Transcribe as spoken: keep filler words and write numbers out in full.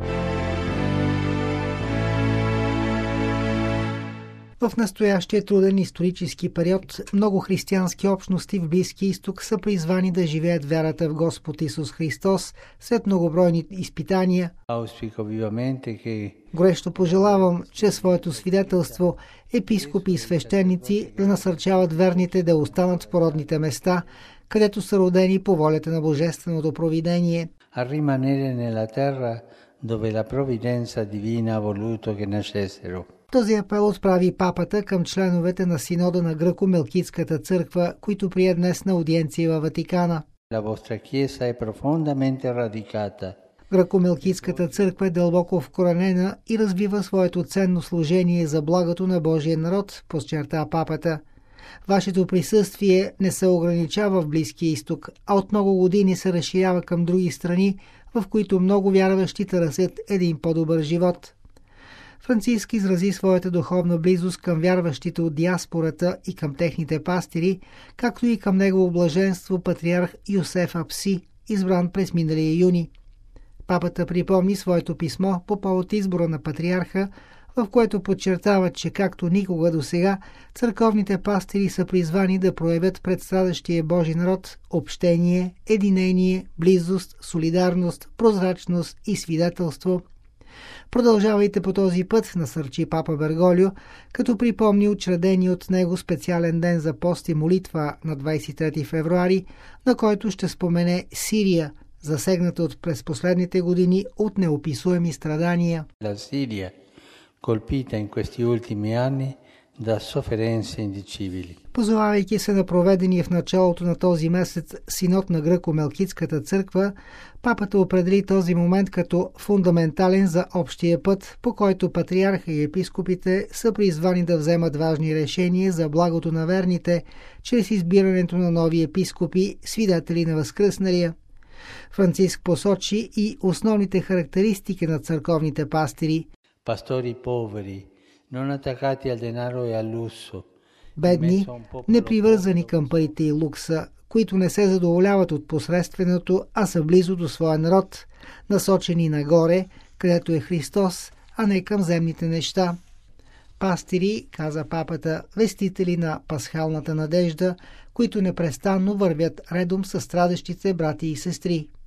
В настоящия труден исторически период много християнски общности в Близкия изток са призвани да живеят вярата в Господ Исус Христос след многобройни изпитания. Горещо пожелавам, чрез своето свидетелство, епископи и свещеници да насърчават верните да останат в породните места, където са родени по волята на Божественото провидение. A rimanere nella terra dove la provvidenza divina ha voluto che nascessero. Този апел отправи папата към членовете на синода на Гръко-Мелкитската църква, които прие днес на аудиенция във Ватикана. La vostra chiesa è profondamente radicata. Гръко-Мелкитската църква е дълбоко вкоренена и развива своето ценно служение за благото на Божия народ, подчерта папата. Вашето присъствие не се ограничава в Близкия изток, а от много години се разширява към други страни, в които много вярващи търсят един по-добър живот. Франциск изрази своята духовна близост към вярващите от диаспората и към техните пастири, както и към негово блаженство патриарх Йосеф Апси, избран през миналия юни. Папата припомни своето писмо по повод избора на патриарха, в което подчертава, че както никога досега църковните пастири са призвани да проявят пред страдащия Божи народ общение, единение, близост, солидарност, прозрачност и свидетелство. Продължавайте по този път, насърчи папа Берголио, като припомни учредения от него специален ден за пост и молитва на двадесет и трети февруари, на който ще спомене Сирия, засегната от през последните години от неописуеми страдания. La Siria, colpita in questi ultimi anni da sofferenze indicibili. Позовавайки се на проведения в началото на този месец синод на Гръко-Мелкитската църква, папата определи този момент като фундаментален за общия път, по който патриарха и епископите са призвани да вземат важни решения за благото на верните, чрез избирането на нови епископи, свидетели на възкръсналия. Франциск посочи и основните характеристики на църковните пастири. Пастори повери, non attaccati al denaro e al lusso. Бедни, непривързани към парите и лукса, които не се задоволяват от посредственото, а са близо до своя народ, насочени нагоре, където е Христос, а не към земните неща. Пастири, каза папата, вестители на пасхалната надежда, които непрестанно вървят редом със страдащите брати и сестри.